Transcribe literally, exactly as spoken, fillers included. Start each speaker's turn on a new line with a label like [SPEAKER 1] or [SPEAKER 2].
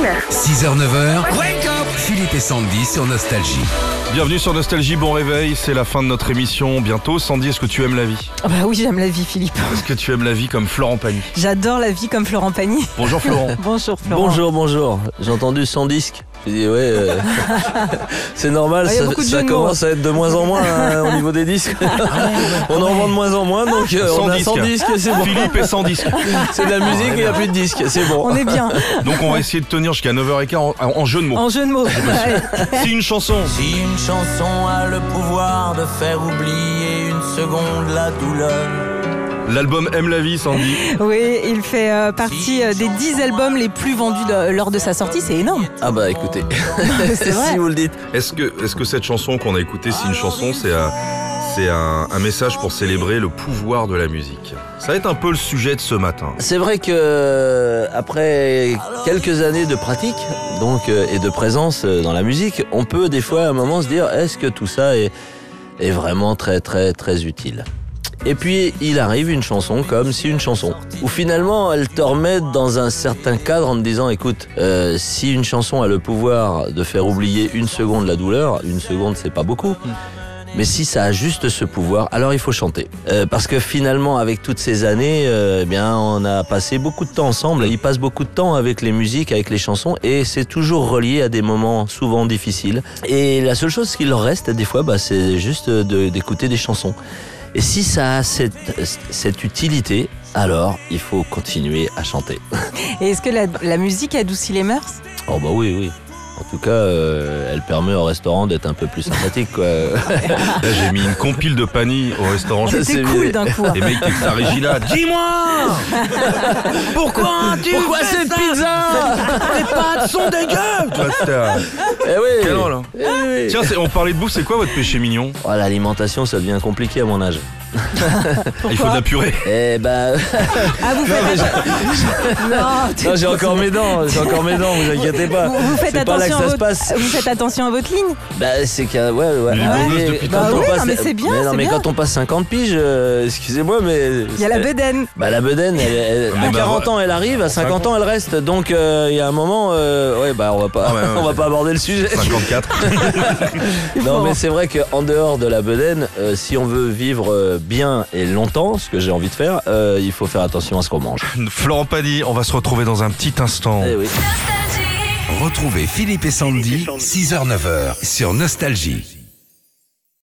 [SPEAKER 1] six heures neuf heures, Philippe et Sandy sur Nostalgie.
[SPEAKER 2] Bienvenue sur Nostalgie, bon réveil, c'est la fin de notre émission bientôt. Sandy, est-ce que tu aimes la vie ?
[SPEAKER 3] Oh bah oui, j'aime la vie, Philippe.
[SPEAKER 2] Est-ce que tu aimes la vie comme Florent Pagny ?
[SPEAKER 3] J'adore la vie comme Florent Pagny.
[SPEAKER 2] Bonjour Florent.
[SPEAKER 3] Bonjour Florent.
[SPEAKER 4] Bonjour, bonjour. J'ai entendu sans disque. J'ai dit ouais, euh, c'est normal,
[SPEAKER 3] Ah, y a
[SPEAKER 4] ça,
[SPEAKER 3] beaucoup de
[SPEAKER 4] ça
[SPEAKER 3] jeux de mots.
[SPEAKER 4] commence à être de moins en moins hein, au niveau des disques. On en vend de moins en moins, donc euh,
[SPEAKER 2] Sans
[SPEAKER 4] on a
[SPEAKER 2] disque.
[SPEAKER 4] sans disque, c'est bon.
[SPEAKER 2] Philippe et sans disque.
[SPEAKER 4] C'est de la musique et il n'y a plus de disque, c'est bon.
[SPEAKER 3] On est bien.
[SPEAKER 2] Donc on va essayer de tenir jusqu'à neuf heures quinze en, en jeu de mots.
[SPEAKER 3] En jeu de mots. Ouais.
[SPEAKER 2] Si une chanson,
[SPEAKER 5] Si une chanson a le pouvoir de faire oublier une seconde la douleur.
[SPEAKER 2] l'album Aime la vie, Sandy.
[SPEAKER 3] Oui, il fait euh, partie euh, des dix albums les plus vendus de- lors de sa sortie, c'est énorme.
[SPEAKER 4] Ah bah écoutez,
[SPEAKER 3] C'est vrai.
[SPEAKER 4] si vous le dites.
[SPEAKER 2] Est-ce que, est-ce que cette chanson qu'on a écoutée, Si une chanson, c'est, un, c'est un, un message pour célébrer le pouvoir de la musique ? Ça va être un peu le sujet de ce matin.
[SPEAKER 4] C'est vrai que euh, après quelques années de pratique donc euh, et de présence euh, dans la musique, on peut des fois à un moment se dire est-ce que tout ça est, est vraiment très très très utile ? Et puis il arrive une chanson comme Si une chanson, où finalement elle te remet dans un certain cadre en te disant écoute, euh, si une chanson a le pouvoir de faire oublier une seconde la douleur, une seconde c'est pas beaucoup. Mais si ça a juste ce pouvoir, alors il faut chanter. Euh, parce que finalement, avec toutes ces années, euh, eh bien, on a passé beaucoup de temps ensemble. Il passe beaucoup de temps avec les musiques, avec les chansons, et c'est toujours relié à des moments souvent difficiles. Et la seule chose qu'il leur reste, des fois, bah, c'est juste de, d'écouter des chansons. Et si ça a cette, cette utilité, alors il faut continuer à chanter.
[SPEAKER 3] Et est-ce que la, la musique adoucit les mœurs ?
[SPEAKER 4] Oh bah oui, oui. En tout cas, euh, elle permet au restaurant d'être un peu plus sympathique, quoi.
[SPEAKER 2] Là, j'ai mis une compile de Pagny au restaurant.
[SPEAKER 4] C'est
[SPEAKER 3] C'était
[SPEAKER 4] bien.
[SPEAKER 3] cool d'un coup.
[SPEAKER 2] Les mecs qui sa Régina, dis-moi pourquoi tu
[SPEAKER 4] Pourquoi
[SPEAKER 2] fais
[SPEAKER 4] cette
[SPEAKER 2] ça
[SPEAKER 4] pizza?
[SPEAKER 2] Les pâtes sont dégueu. Tu vois, c'était un-
[SPEAKER 4] Eh oui.
[SPEAKER 2] Quel rôle, hein.
[SPEAKER 4] Eh oui.
[SPEAKER 2] Tiens, c'est- on parlait de bouffe, c'est quoi votre péché mignon ?
[SPEAKER 4] Oh, l'alimentation, ça devient compliqué à mon âge.
[SPEAKER 2] Il faut de la purée.
[SPEAKER 4] Eh ben,
[SPEAKER 3] Ah, vous faites attention. Non, tu-
[SPEAKER 4] non, j'ai encore mes dents, j'ai encore mes dents, vous inquiétez pas.
[SPEAKER 3] Vous, vous faites
[SPEAKER 4] C'est pas là que
[SPEAKER 3] attention à
[SPEAKER 4] ça se
[SPEAKER 3] votre,
[SPEAKER 4] passe.
[SPEAKER 3] vous faites attention à votre ligne.
[SPEAKER 4] Bah, c'est qu'un, ouais, ouais.
[SPEAKER 2] Une
[SPEAKER 4] Ah,
[SPEAKER 2] bonus
[SPEAKER 4] mais
[SPEAKER 2] depuis
[SPEAKER 4] quand
[SPEAKER 3] Bah
[SPEAKER 4] on
[SPEAKER 3] oui,
[SPEAKER 4] passe-
[SPEAKER 3] non, mais c'est bien,
[SPEAKER 4] Mais non,
[SPEAKER 3] c'est
[SPEAKER 4] mais
[SPEAKER 3] bien.
[SPEAKER 4] quand on passe cinquante piges, euh, excusez-moi, mais.
[SPEAKER 3] Il y a la bedaine.
[SPEAKER 4] Bah, la bedaine, elle, elle-
[SPEAKER 2] Mais
[SPEAKER 4] à
[SPEAKER 2] bah,
[SPEAKER 4] quarante ans, elle arrive, à cinquante ans, elle reste. Donc, euh, il y a un moment, euh, ouais, bah, on va pas,
[SPEAKER 2] Ah ouais, ouais,
[SPEAKER 4] on va
[SPEAKER 2] ouais.
[SPEAKER 4] pas aborder le sujet.
[SPEAKER 2] cinquante-quatre.
[SPEAKER 4] Non, mais c'est vrai qu'en dehors de la bedaine, euh, si on veut vivre euh, bien et longtemps, ce que j'ai envie de faire, euh, il faut faire attention à ce qu'on mange.
[SPEAKER 2] Florent Pagny, on va se retrouver dans un petit instant.
[SPEAKER 4] Eh oui.
[SPEAKER 1] Retrouvez Philippe et Sandy, six heures neuf heures sur Nostalgie.